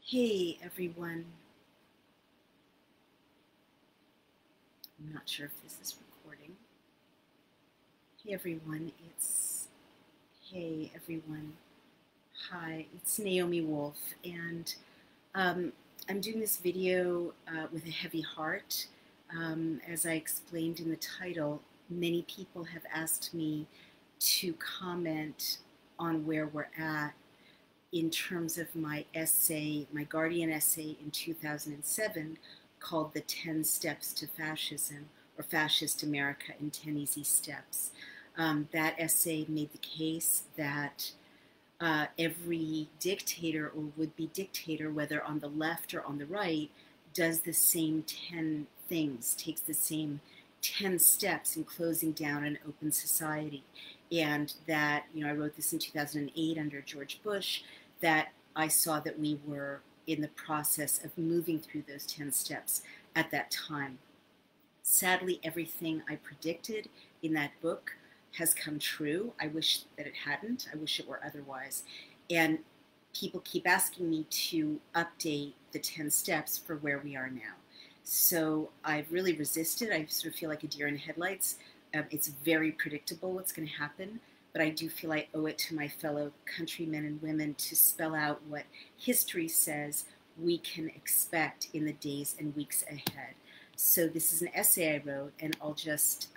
Hey everyone, I'm not sure if this is recording. Hey everyone, hey everyone. Hi, it's Naomi Wolf, and um, I'm doing this video with a heavy heart. As I explained in the title, many people have asked me to comment on where we're at in terms of my essay, my Guardian essay in 2007 called The 10 Steps to Fascism, or Fascist America in 10 Easy Steps. That essay made the case that every dictator or would-be dictator, whether on the left or on the right, does the same 10 things, takes the same 10 steps in closing down an open society. And that, I wrote this in 2008 under George Bush, that I saw that we were in the process of moving through those 10 steps at that time. Sadly, everything I predicted in that book has come true. I wish that it hadn't. I wish it were otherwise. And people keep asking me to update the 10 steps for where we are now. So I've really resisted. I sort of feel like a deer in headlights. It's very predictable what's going to happen, but I do feel I owe it to my fellow countrymen and women to spell out what history says we can expect in the days and weeks ahead. So this is an essay I wrote, and I'll just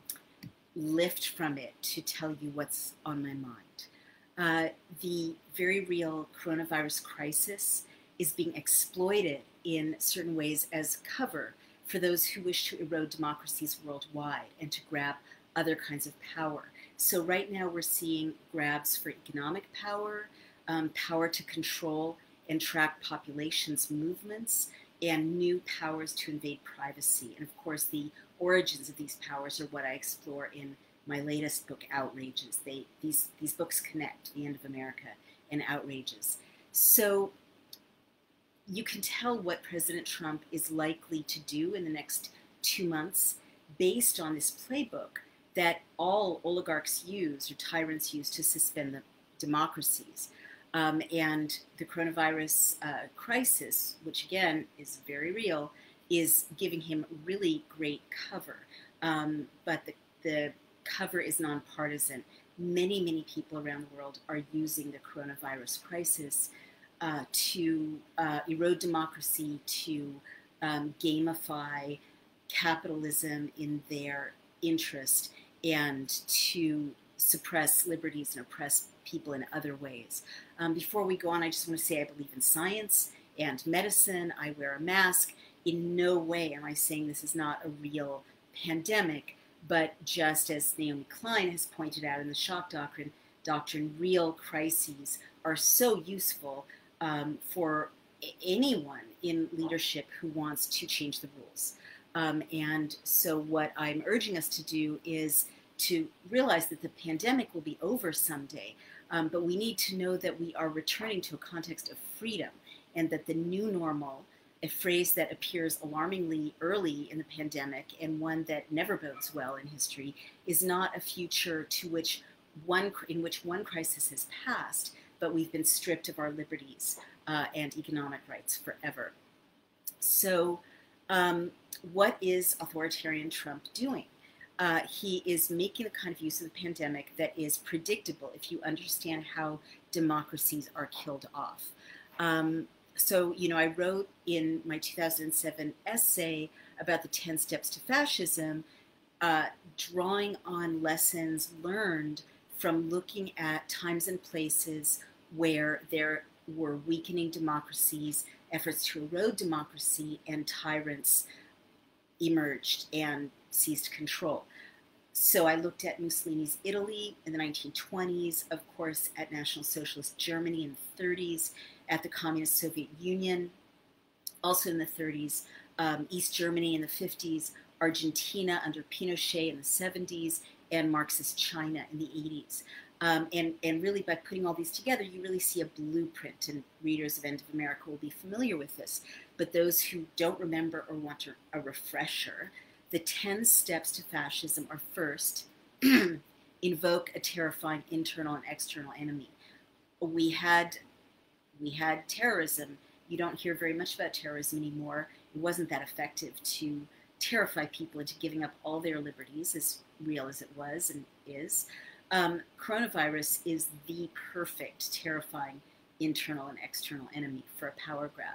lift from it to tell you what's on my mind. The very real coronavirus crisis is being exploited in certain ways as cover for those who wish to erode democracies worldwide and to grab other kinds of power. So right now we're seeing grabs for economic power, power to control and track populations' movements, and new powers to invade privacy. And of course, the origins of these powers are what I explore in my latest book, Outrages. These books connect, The End of America and Outrages. So you can tell what President Trump is likely to do in the next 2 months based on this playbook that all oligarchs use or tyrants use to suspend the democracies. And the coronavirus crisis, which again is very real, is giving him really great cover. But the cover is nonpartisan. Many people around the world are using the coronavirus crisis to erode democracy, to gamify capitalism in their interest, and to suppress liberties and oppress people in other ways. Before we go on, I just want to say I believe in science and medicine. I wear a mask. In no way am I saying this is not a real pandemic, but just as Naomi Klein has pointed out in the shock doctrine, real crises are so useful for anyone in leadership who wants to change the rules. And so what I'm urging us to do is to realize that the pandemic will be over someday, but we need to know that we are returning to a context of freedom, and that the new normal, a phrase that appears alarmingly early in the pandemic and one that never bodes well in history, is not a future in which one crisis has passed, but we've been stripped of our liberties and economic rights forever. So what is authoritarian Trump doing? He is making the kind of use of the pandemic that is predictable if you understand how democracies are killed off. So, I wrote in my 2007 essay about the 10 steps to fascism, drawing on lessons learned from looking at times and places where there were weakening democracies, efforts to erode democracy, and tyrants emerged and seized control. So I looked at Mussolini's Italy in the 1920s, of course, at National Socialist Germany in the 30s, at the Communist Soviet Union, also in the 30s, East Germany in the 50s, Argentina under Pinochet in the 70s, and Marxist China in the 80s. And really, by putting all these together, you really see a blueprint, and readers of End of America will be familiar with this. But those who don't remember or want a refresher, the 10 steps to fascism are: first, invoke a terrifying internal and external enemy. We had terrorism, You don't hear very much about terrorism anymore. It wasn't that effective to terrify people into giving up all their liberties, as real as it was and is. Coronavirus is the perfect, terrifying internal and external enemy for a power grab.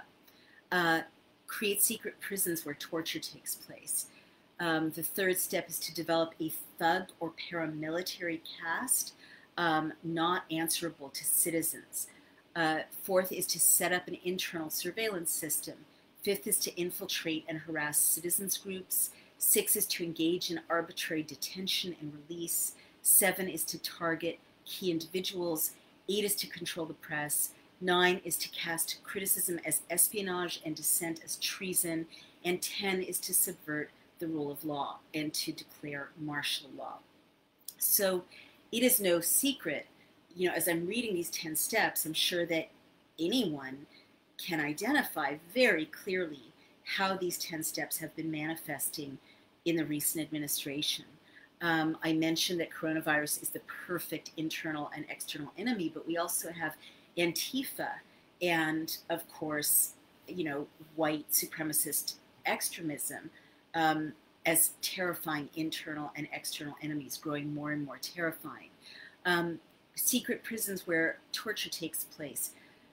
Create secret prisons where torture takes place. The third step is to develop a thug or paramilitary caste not answerable to citizens. Fourth is to set up an internal surveillance system. Fifth is to infiltrate and harass citizens groups. 6 is to engage in arbitrary detention and release. 7 is to target key individuals. 8 is to control the press. 9 is to cast criticism as espionage and dissent as treason. And 10 is to subvert the rule of law and to declare martial law. So it is no secret, as I'm reading these 10 steps, I'm sure that anyone can identify very clearly how these 10 steps have been manifesting in the recent administration. I mentioned that coronavirus is the perfect internal and external enemy, but we also have Antifa and, of course, white supremacist extremism as terrifying internal and external enemies, growing more and more terrifying. Secret prisons where torture takes place.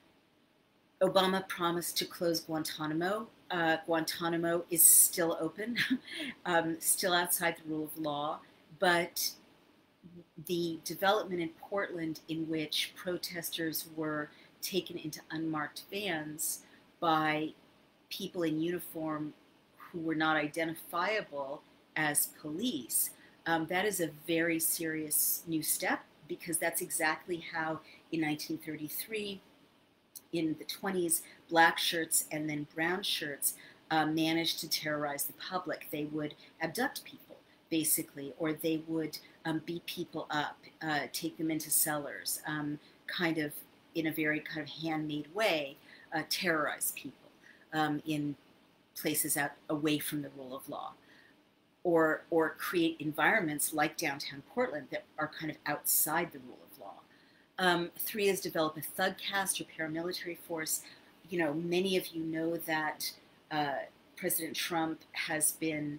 Obama promised to close Guantanamo. Guantanamo is still open, still outside the rule of law, but the development in Portland in which protesters were taken into unmarked vans by people in uniform who were not identifiable as police, that is a very serious new step, because that's exactly how in 1933, in the 20s, black shirts and then brown shirts managed to terrorize the public. They would abduct people, basically, or they would beat people up, take them into cellars, kind of in a very kind of handmade way, terrorize people in places out away from the rule of law, or create environments like downtown Portland that are kind of outside the rule of law. 3 is develop a thug caste or paramilitary force. Many of you know that President Trump has been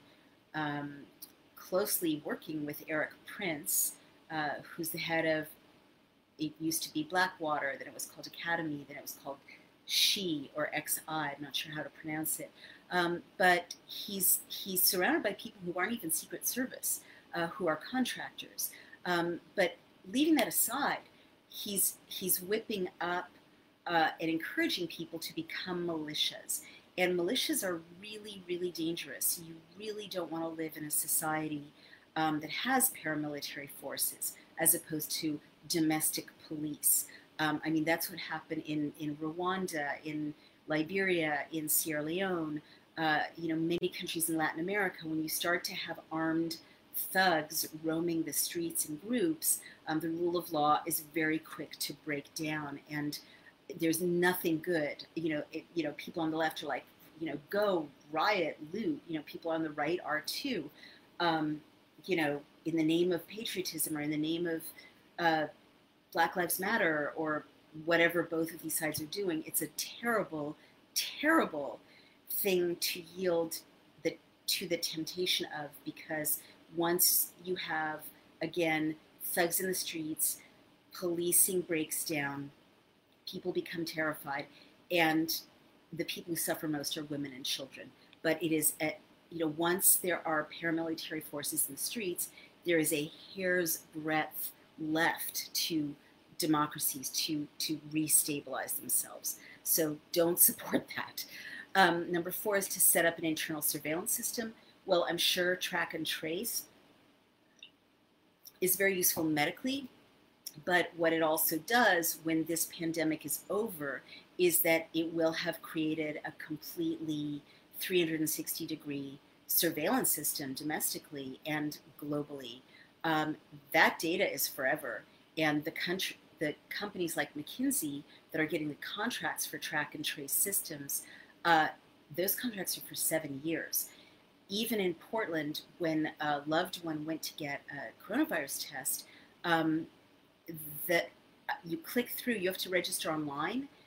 closely working with Eric Prince, who's the head of, it used to be Blackwater, then it was called Academy, then it was called SHE or XI, I'm not sure how to pronounce it. But he's surrounded by people who aren't even Secret Service, who are contractors. But leaving that aside, he's whipping up and encouraging people to become militias. And militias are really, really dangerous. You really don't want to live in a society that has paramilitary forces as opposed to domestic police. That's what happened in Rwanda, in Liberia, in Sierra Leone, many countries in Latin America. When you start to have armed thugs roaming the streets in groups, the rule of law is very quick to break down, and there's nothing good. People on the left are like, go riot, loot. People on the right are too. In the name of patriotism or in the name of Black Lives Matter or whatever both of these sides are doing, it's a terrible, terrible thing to yield to the temptation of, because once you have, again, thugs in the streets, policing breaks down, people become terrified, and the people who suffer most are women and children. But it is, once there are paramilitary forces in the streets, there is a hair's breadth left to democracies to restabilize themselves. So don't support that. Number 4 is to set up an internal surveillance system. Well, I'm sure track and trace is very useful medically, but what it also does when this pandemic is over is that it will have created a completely 360-degree surveillance system domestically and globally. That data is forever, and the companies like McKinsey that are getting the contracts for track and trace systems, those contracts are for 7 years. Even in Portland, when a loved one went to get a coronavirus test, you click through, you have to register online.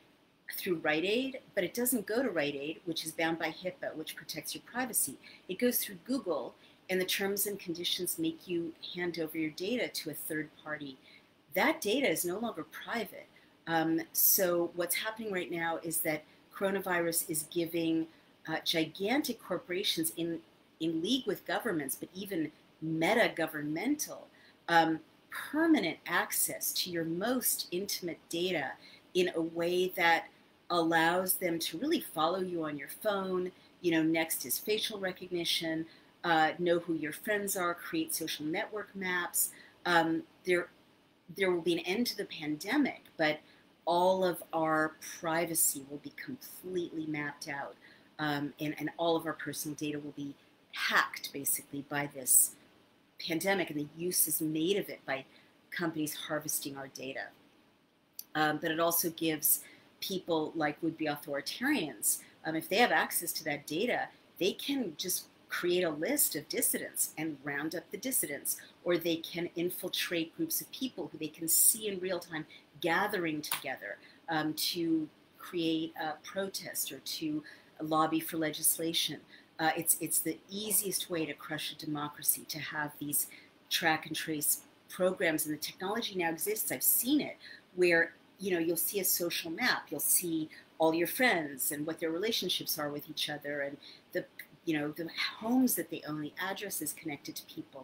through Rite Aid, but it doesn't go to Rite Aid, which is bound by HIPAA, which protects your privacy. It goes through Google, and the terms and conditions make you hand over your data to a third party. That data is no longer private. So what's happening right now is that coronavirus is giving gigantic corporations in league with governments, but even meta-governmental, permanent access to your most intimate data in a way that allows them to really follow you on your phone. You know, next is facial recognition, know who your friends are, create social network maps. There will be an end to the pandemic, but all of our privacy will be completely mapped out, and all of our personal data will be hacked basically by this pandemic, and the use is made of it by companies harvesting our data. But it also gives people like would-be authoritarians, if they have access to that data, they can just create a list of dissidents and round up the dissidents, or they can infiltrate groups of people who they can see in real time gathering together to create a protest or to lobby for legislation. It's the easiest way to crush a democracy, to have these track and trace programs, and the technology now exists. I've seen it, where you'll see a social map, you'll see all your friends and what their relationships are with each other, and the homes that they own, the addresses connected to people.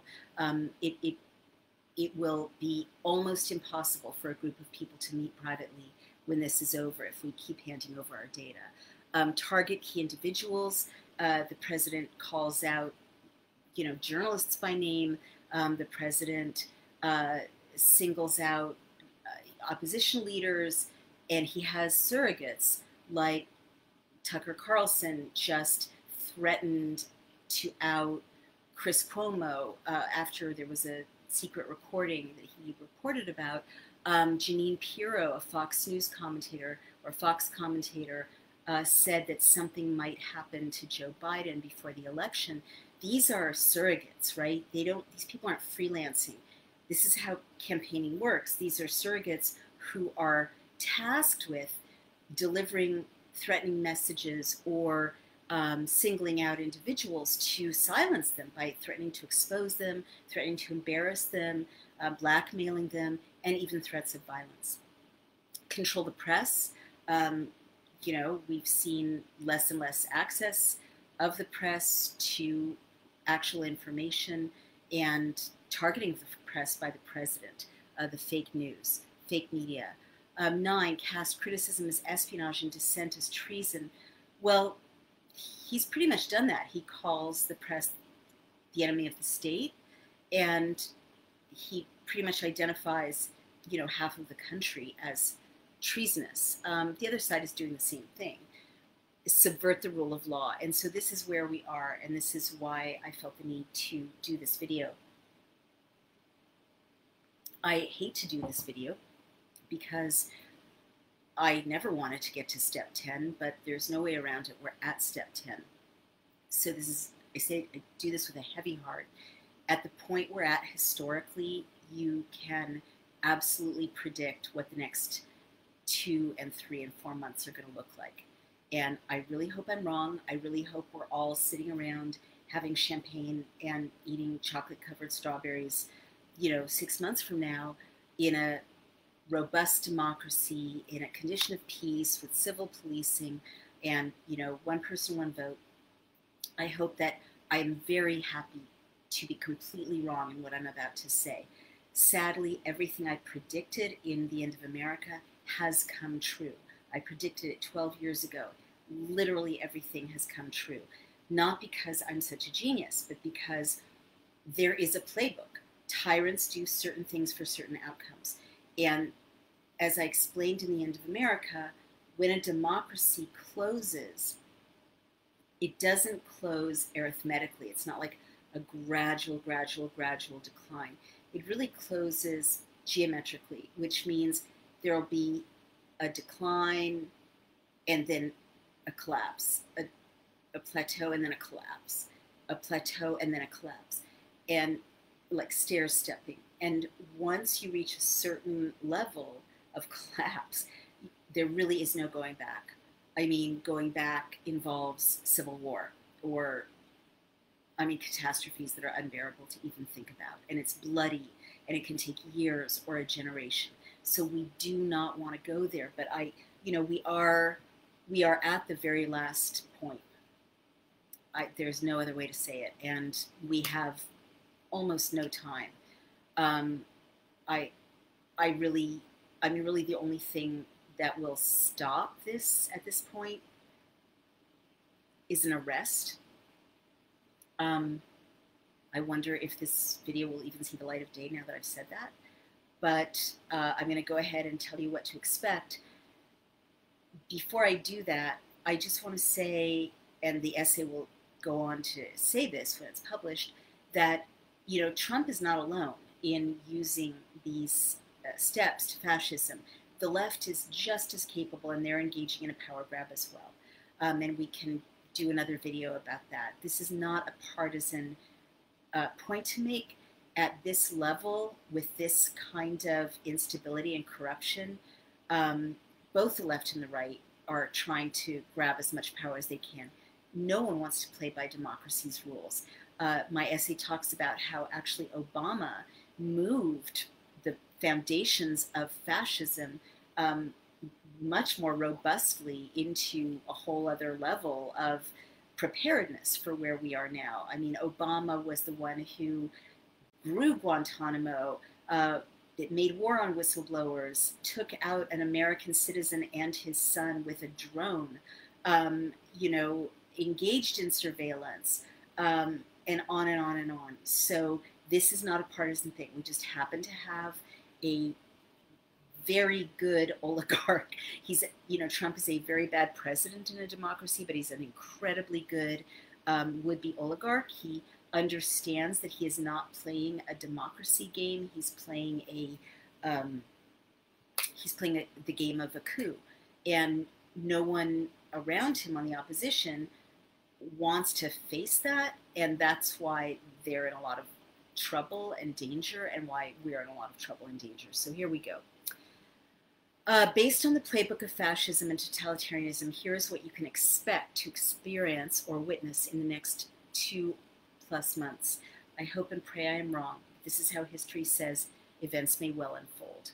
It will be almost impossible for a group of people to meet privately when this is over if we keep handing over our data. Target key individuals. The president calls out, journalists by name. The president singles out opposition leaders, and he has surrogates like Tucker Carlson just threatened to out Chris Cuomo after there was a secret recording that he reported about. Jeanine Pirro, a Fox News commentator or Fox commentator, said that something might happen to Joe Biden before the election. These are surrogates, right? These people aren't freelancing. This is how campaigning works. These are surrogates who are tasked with delivering threatening messages or singling out individuals to silence them by threatening to expose them, threatening to embarrass them, blackmailing them, and even threats of violence. Control the press. We've seen less and less access of the press to actual information, and targeting of the press by the president, the fake news, fake media. 9, cast criticism as espionage and dissent as treason. Well, he's pretty much done that. He calls the press the enemy of the state, and he pretty much identifies, half of the country as treasonous. The other side is doing the same thing, subvert the rule of law. And so this is where we are, and this is why I felt the need to do this video. I hate to do this video because I never wanted to get to step 10, but there's no way around it. We're at step 10. So I do this with a heavy heart. At the point we're at historically, you can absolutely predict what the next 2 and 3 and 4 months are going to look like. And I really hope I'm wrong. I really hope we're all sitting around having champagne and eating chocolate-covered strawberries, 6 months from now, in a robust democracy, in a condition of peace with civil policing and, one person, one vote. I hope that I'm very happy to be completely wrong in what I'm about to say. Sadly, everything I predicted in The End of America has come true. I predicted it 12 years ago. Literally everything has come true. Not because I'm such a genius, but because there is a playbook. Tyrants do certain things for certain outcomes. And as I explained in The End of America, when a democracy closes, it doesn't close arithmetically. It's not like a gradual decline. It really closes geometrically, which means there will be a decline and then a collapse, a plateau and then a collapse, a plateau and then a collapse, and like stair stepping. And once you reach a certain level of collapse, there really is no going back. I mean, going back involves civil war or, I mean, catastrophes that are unbearable to even think about. And it's bloody and it can take years or a generation. So we do not want to go there. But we are at the very last point. There's no other way to say it. And we have almost no time. Um, I, I mean, really the only thing that will stop this at this point is an arrest. I wonder if this video will even see the light of day now that I've said that. But I'm going to go ahead and tell you what to expect. Before I do that, I just want to say, and the essay will go on to say this when it's published, that Trump is not alone in using these steps to fascism. The left is just as capable, and they're engaging in a power grab as well. And we can do another video about that. This is not a partisan point to make at this level with this kind of instability and corruption. Both the left and the right are trying to grab as much power as they can. No one wants to play by democracy's rules. My essay talks about how actually Obama moved the foundations of fascism much more robustly into a whole other level of preparedness for where we are now. I mean, Obama was the one who grew Guantanamo, it made war on whistleblowers, took out an American citizen and his son with a drone, engaged in surveillance, and on and on and on. So this is not a partisan thing. We just happen to have a very good oligarch. Trump is a very bad president in a democracy, but he's an incredibly good would-be oligarch. He understands that he is not playing a democracy game. He's playing the game of a coup, and no one around him on the opposition wants to face that, and that's why they're in a lot of trouble and danger, and why we're in a lot of trouble and danger. So here we go. Based on the playbook of fascism and totalitarianism, here's what you can expect to experience or witness in the next 2+ months. I hope and pray I am wrong. This is how history says events may well unfold.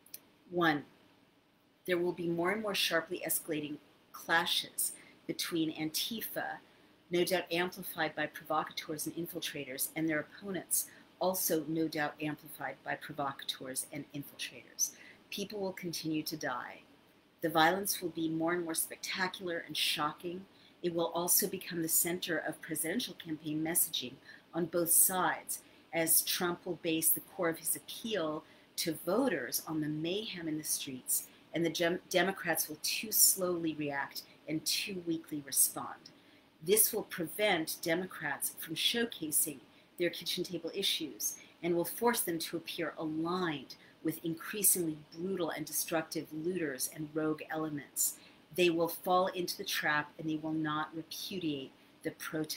1. There will be more and more sharply escalating clashes between Antifa, no doubt amplified by provocateurs and infiltrators, and their opponents, also no doubt amplified by provocateurs and infiltrators. People will continue to die. The violence will be more and more spectacular and shocking. It will also become the center of presidential campaign messaging on both sides, as Trump will base the core of his appeal to voters on the mayhem in the streets, and the Democrats will too slowly react and too weakly respond. This will prevent Democrats from showcasing their kitchen table issues and will force them to appear aligned with increasingly brutal and destructive looters and rogue elements. They will fall into the trap, and they will not repudiate the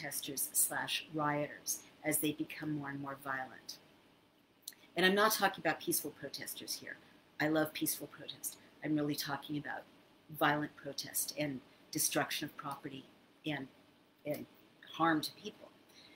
protesters/rioters as they become more and more violent. And I'm not talking about peaceful protesters here. I love peaceful protest. I'm really talking about violent protest and destruction of property and harm to people.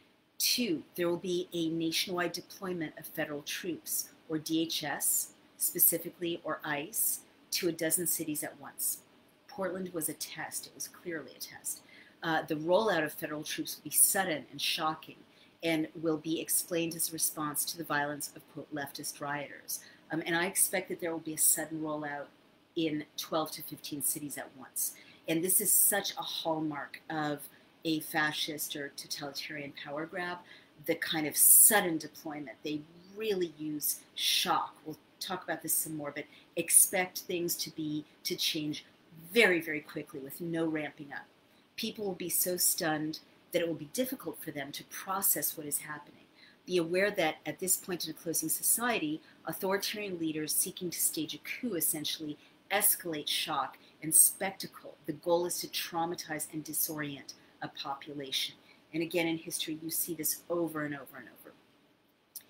2, there will be a nationwide deployment of federal troops, or DHS specifically, or ICE, to a dozen cities at once. Portland was a test. It was clearly a test. The rollout of federal troops will be sudden and shocking, and will be explained as a response to the violence of, quote, leftist rioters. And I expect that there will be a sudden rollout in 12 to 15 cities at once. And this is such a hallmark of a fascist or totalitarian power grab, the kind of sudden deployment. They really use shock. We'll talk about this some more, but expect things to change very, very quickly with no ramping up. People will be so stunned that it will be difficult for them to process what is happening. Be aware that at this point in a closing society, authoritarian leaders seeking to stage a coup essentially escalate shock and spectacle. The goal is to traumatize and disorient a population. And again, in history, you see this over and over and over.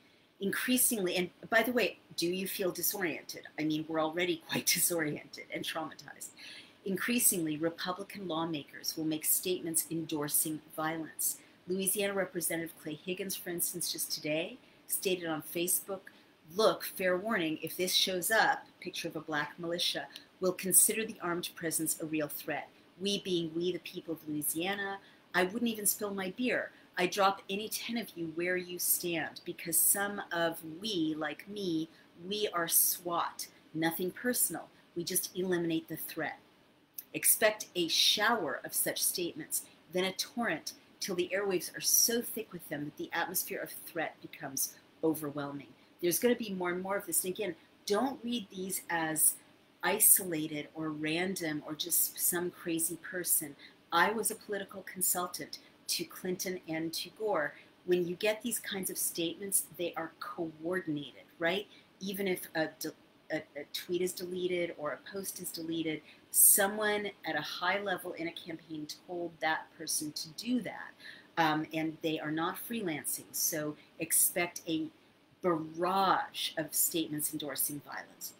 Increasingly, and by the way, do you feel disoriented? I mean, we're already quite disoriented and traumatized. Increasingly, Republican lawmakers will make statements endorsing violence. Louisiana Representative Clay Higgins, for instance, just today stated on Facebook, look, fair warning, if this shows up, picture of a black militia, we'll consider the armed presence a real threat. We being we, the people of Louisiana, I wouldn't even spill my beer. I drop any 10 of you where you stand because some of we, like me, we are SWAT. Nothing personal. We just eliminate the threat. Expect a shower of such statements, then a torrent, till the airwaves are so thick with them that the atmosphere of threat becomes overwhelming. There's going to be more and more of this. And again, don't read these as isolated or random or just some crazy person. I was a political consultant to Clinton and to Gore. When you get these kinds of statements, they are coordinated, right? Even if a tweet is deleted or a post is deleted, someone at a high level in a campaign told that person to do that. And they are not freelancing. So expect a barrage of statements endorsing violence.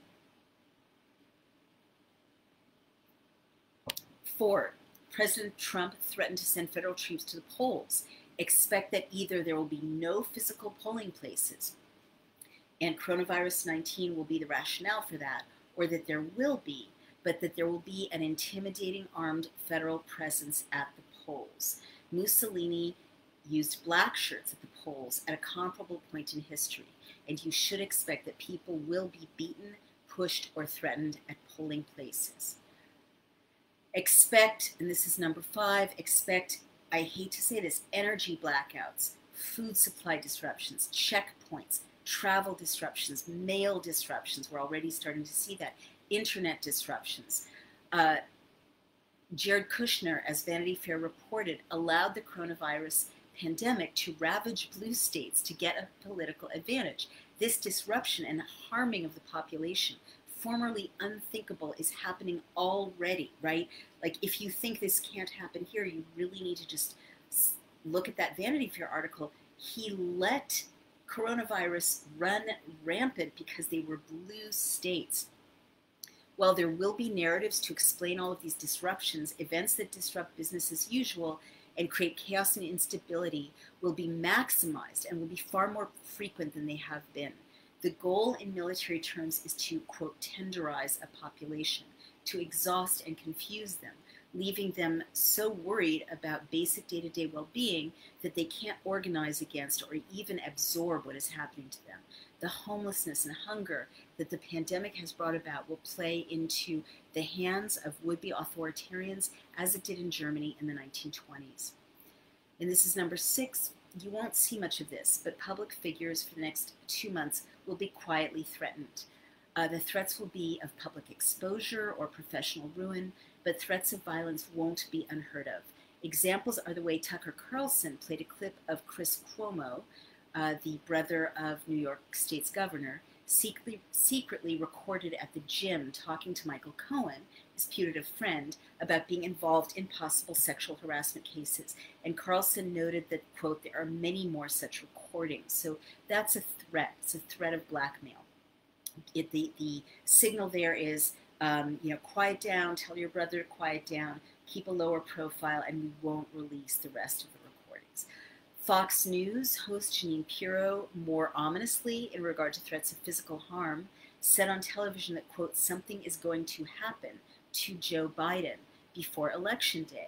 4, President Trump threatened to send federal troops to the polls. Expect that either there will be no physical polling places, and coronavirus 19 will be the rationale for that, or that there will be, but that there will be an intimidating armed federal presence at the polls. Mussolini used black shirts at the polls at a comparable point in history, and you should expect that people will be beaten, pushed, or threatened at polling places. Expect, and this is number 5, expect, I hate to say this, energy blackouts, food supply disruptions, checkpoints, travel disruptions, mail disruptions. We're already starting to see that. Internet disruptions. Jared Kushner, as Vanity Fair reported, allowed the coronavirus pandemic to ravage blue states to get a political advantage. This disruption and harming of the population, formerly unthinkable, is happening already, right? Like, if you think this can't happen here, you really need to just look at that Vanity Fair article. He let coronavirus run rampant because they were blue states. While there will be narratives to explain all of these disruptions, events that disrupt business as usual and create chaos and instability will be maximized and will be far more frequent than they have been. The goal in military terms is to, quote, tenderize a population, to exhaust and confuse them, leaving them so worried about basic day-to-day well-being that they can't organize against or even absorb what is happening to them. The homelessness and hunger that the pandemic has brought about will play into the hands of would-be authoritarians, as it did in Germany in the 1920s. And this is number 6. You won't see much of this, but public figures for the next 2 months will be quietly threatened. The threats will be of public exposure or professional ruin, but threats of violence won't be unheard of. Examples are the way Tucker Carlson played a clip of Chris Cuomo, the brother of New York State's governor, secretly recorded at the gym talking to Michael Cohen, his putative friend, about being involved in possible sexual harassment cases. And Carlson noted that, quote, there are many more such recordings. So that's a threat. It's a threat of blackmail. The signal there is, quiet down, tell your brother to quiet down, keep a lower profile, and we won't release the rest of the recordings. Fox News host Jeanine Pirro, more ominously in regard to threats of physical harm, said on television that, quote, something is going to happen to Joe Biden before Election Day.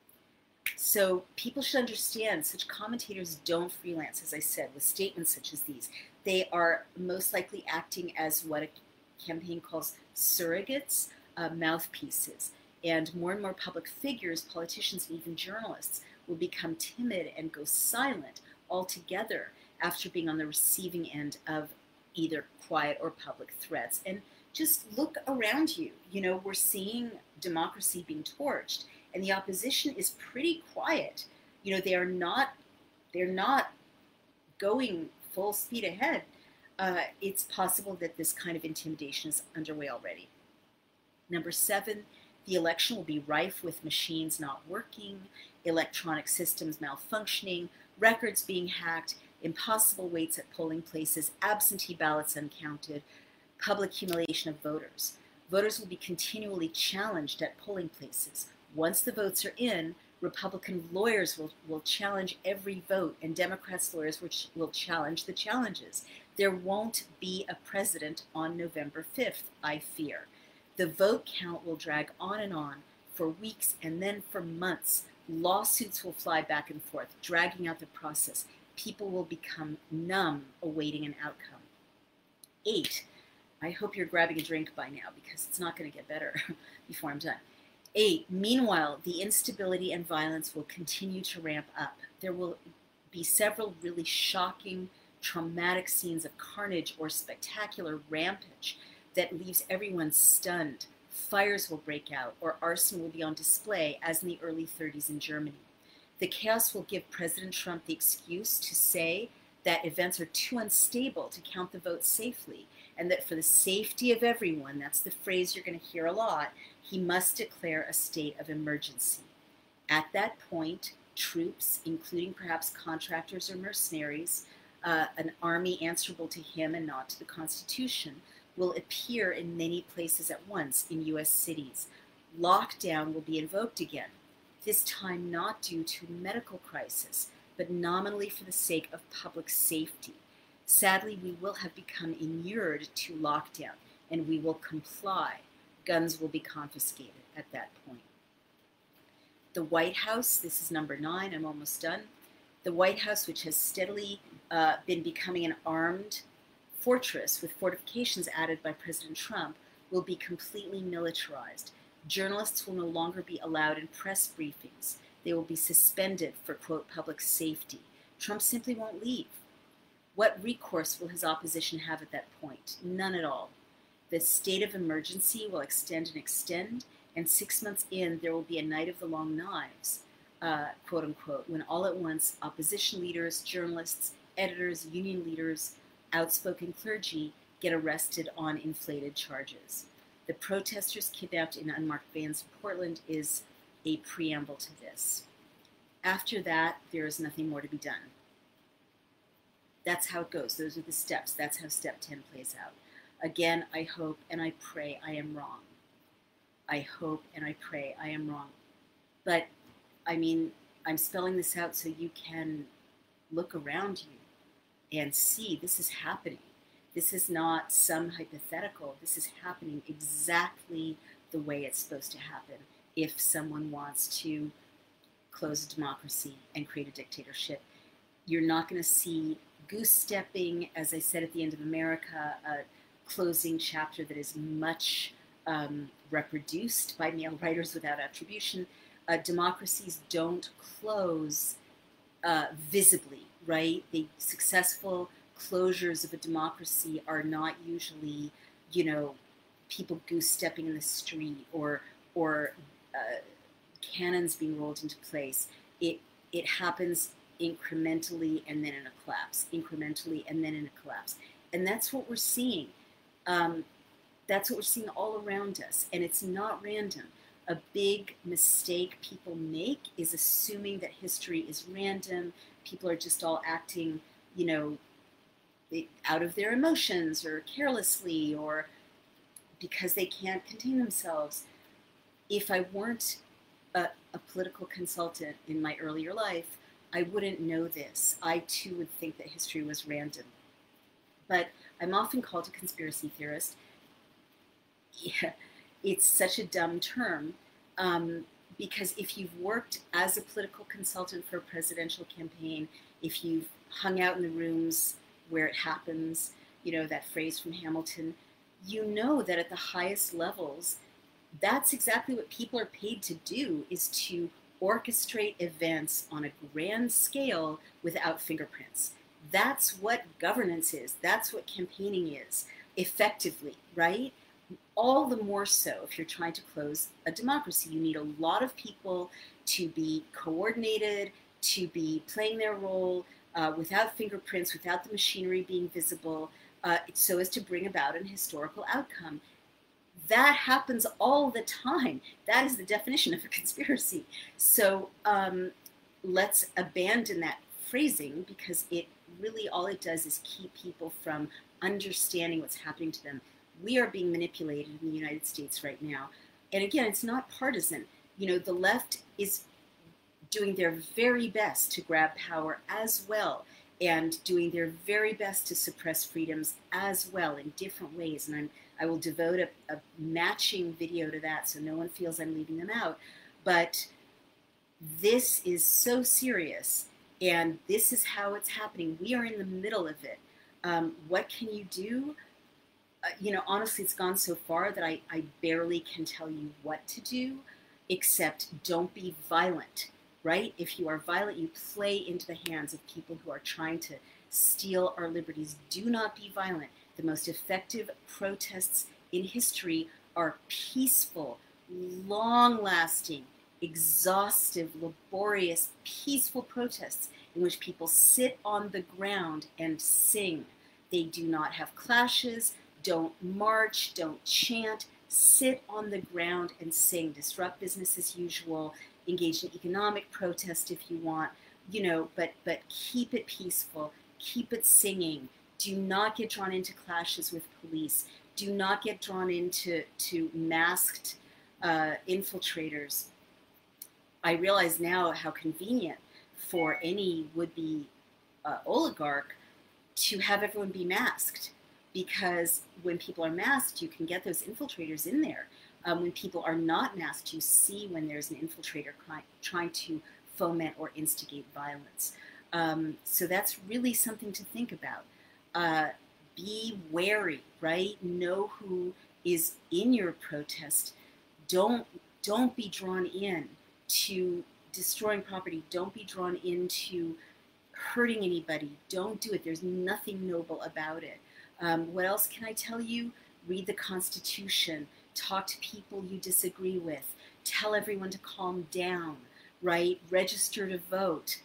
So people should understand such commentators don't freelance, as I said, with statements such as these. They are most likely acting as what a campaign calls surrogates, mouthpieces. And more public figures, politicians, and even journalists will become timid and go silent altogether after being on the receiving end of either quiet or public threats. And just look around you. We're seeing democracy being torched, and the opposition is pretty quiet. They're not going full speed ahead. It's possible that this kind of intimidation is underway already. Number 7, the election will be rife with machines not working, electronic systems malfunctioning, records being hacked, impossible waits at polling places, absentee ballots uncounted, public humiliation of voters. Voters will be continually challenged at polling places. Once the votes are in, Republican lawyers will challenge every vote, and Democrats' lawyers will challenge the challenges. There won't be a president on November 5th, I fear. The vote count will drag on and on for weeks and then for months. Lawsuits will fly back and forth, dragging out the process. People will become numb awaiting an outcome. 8, I hope you're grabbing a drink by now because it's not going to get better before I'm done. 8, meanwhile, the instability and violence will continue to ramp up. There will be several really shocking, traumatic scenes of carnage or spectacular rampage that leaves everyone stunned. Fires will break out or arson will be on display as in the early 30s in Germany. The chaos will give President Trump the excuse to say that events are too unstable to count the votes safely, and that for the safety of everyone, that's the phrase you're going to hear a lot, he must declare a state of emergency. At that point, troops, including perhaps contractors or mercenaries, an army answerable to him and not to the Constitution, will appear in many places at once in U.S. cities. Lockdown will be invoked again, this time not due to medical crisis, but nominally for the sake of public safety. Sadly, we will have become inured to lockdown, and we will comply. Guns will be confiscated at that point. The White House, this is number 9, I'm almost done. The White House, which has steadily been becoming an armed fortress with fortifications added by President Trump, will be completely militarized. Journalists will no longer be allowed in press briefings. They will be suspended for, quote, public safety. Trump simply won't leave. What recourse will his opposition have at that point? None at all. The state of emergency will extend and extend, and 6 months in, there will be a night of the long knives, quote unquote, when all at once opposition leaders, journalists, editors, union leaders, outspoken clergy get arrested on inflated charges. The protesters kidnapped in unmarked vans in Portland is a preamble to this. After that, there is nothing more to be done. That's how it goes. Those are the steps. That's how step 10 plays out. Again, I hope and I pray I am wrong. I hope and I pray I am wrong. But, I mean, I'm spelling this out so you can look around you and see this is happening. This is not some hypothetical. This is happening exactly the way it's supposed to happen if someone wants to close a democracy and create a dictatorship. You're not going to see goose stepping, as I said at the end of America, a closing chapter that is much reproduced by male writers without attribution. Democracies don't close visibly, right? The successful closures of a democracy are not usually, people goose stepping in the street or cannons being rolled into place. It happens incrementally and then in a collapse, incrementally and then in a collapse. And that's what we're seeing. That's what we're seeing all around us. And it's not random. A big mistake people make is assuming that history is random. People are just all acting, out of their emotions or carelessly or because they can't contain themselves. If I weren't a political consultant in my earlier life, I wouldn't know this. I too would think that history was random. But I'm often called a conspiracy theorist. Yeah, it's such a dumb term because if you've worked as a political consultant for a presidential campaign, if you've hung out in the rooms where it happens, that phrase from Hamilton, you know that at the highest levels, that's exactly what people are paid to do, is to orchestrate events on a grand scale without fingerprints. That's what governance is. That's what campaigning is, effectively, right? All the more so if you're trying to close a democracy. You need a lot of people to be coordinated, to be playing their role without fingerprints, without the machinery being visible, so as to bring about an historical outcome. That happens all the time. That is the definition of a conspiracy. So let's abandon that phrasing because it really all it does is keep people from understanding what's happening to them. We are being manipulated in the United States right now. And again, it's not partisan. The left is doing their very best to grab power as well, and doing their very best to suppress freedoms as well in different ways. And I will devote a matching video to that so no one feels I'm leaving them out. But this is so serious, and this is how it's happening. We are in the middle of it. What can you do? Honestly, it's gone so far that I barely can tell you what to do, except don't be violent, right? If you are violent, you play into the hands of people who are trying to steal our liberties. Do not be violent. The most effective protests in history are peaceful, long-lasting, exhaustive, laborious, peaceful protests in which people sit on the ground and sing. They do not have clashes, don't march, don't chant, sit on the ground and sing, disrupt business as usual, engage in economic protest if you want, but keep it peaceful, keep it singing. Do not get drawn into clashes with police. Do not get drawn into masked infiltrators. I realize now how convenient for any would-be oligarch to have everyone be masked, because when people are masked, you can get those infiltrators in there. When people are not masked, you see when there's an infiltrator trying to foment or instigate violence. So that's really something to think about. Be wary, right? Know who is in your protest. Don't be drawn in to destroying property. Don't be drawn into hurting anybody. Don't do it. There's nothing noble about it. What else can I tell you? Read the Constitution. Talk to people you disagree with. Tell everyone to calm down, right? Register to vote.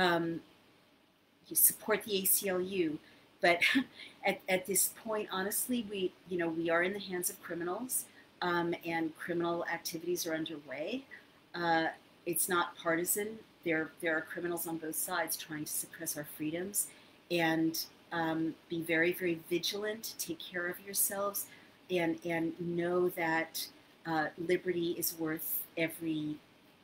You support the ACLU. But at this point, honestly, we are in the hands of criminals, and criminal activities are underway. It's not partisan. There are criminals on both sides trying to suppress our freedoms, and be very, very vigilant. Take care of yourselves, and know that liberty is worth every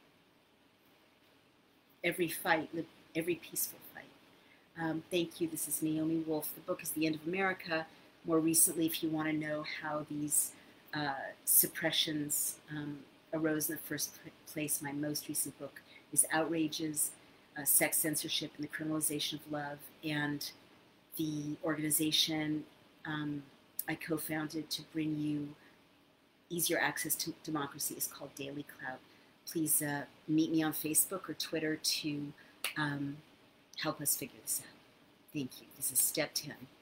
fight, every peaceful fight. Thank you. This is Naomi Wolf. The book is The End of America. More recently, if you want to know how these suppressions arose in the first place, my most recent book is Outrages, Sex Censorship and the Criminalization of Love. And the organization I co-founded to bring you easier access to democracy is called Daily Clout. Please meet me on Facebook or Twitter to help us figure this out. Thank you. This is step 10.